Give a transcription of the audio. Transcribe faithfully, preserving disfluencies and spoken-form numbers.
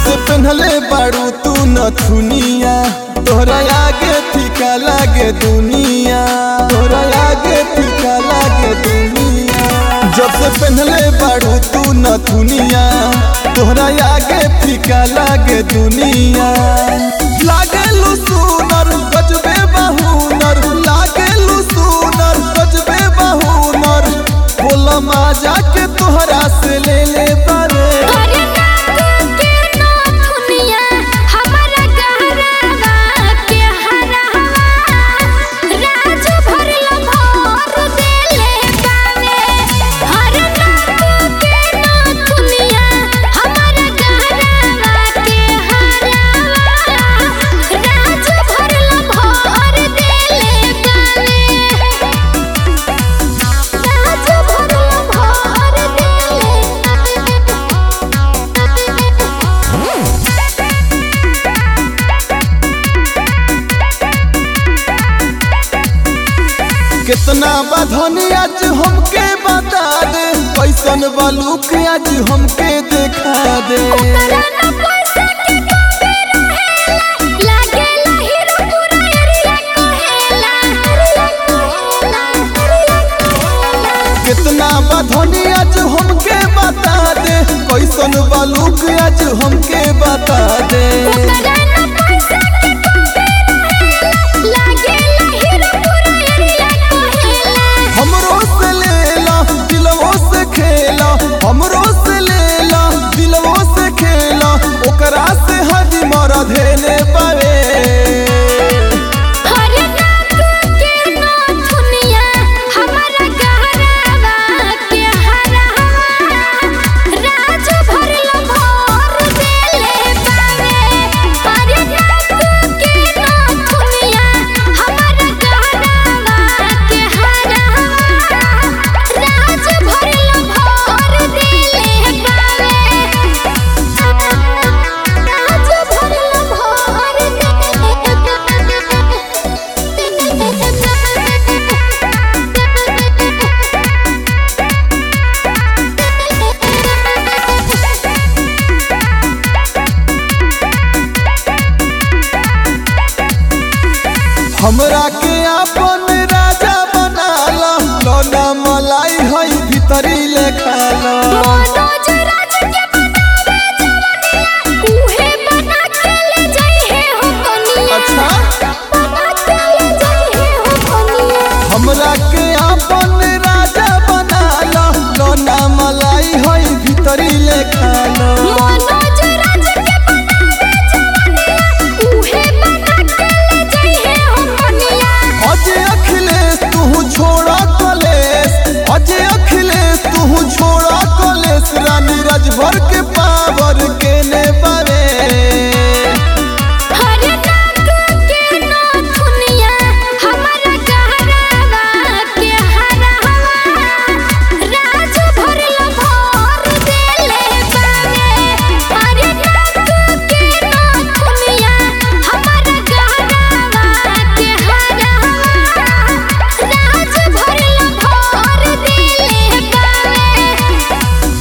से पहनले बारू तू नथुनिया, तोहरा आगे फीका लागे दुनिया, तोहरा आगे फीका लागे दुनिया। जब से पहनले बारू तू नथुनिया, तोहरा आगे फीका लागे दुनिया। लागेलू सुनर गजबे बहुनर, लागेलू सुनर गजबे बहुनर, बोला माजा के तोहरा से ले ले बारे। कितना बधनी आज हमके बता दे, पैसन बालूक आज हमके देखा दे। कितना बधनी आज हमके बता दे, पैसन बालूक आज हमके बता दे। हमरो से लेला दिलवो से खेला, ओकरा से हदी मरा धेले पावे। हमरा के अपन राजा बनाला, लौना मलाई है भीतरी ले खाला।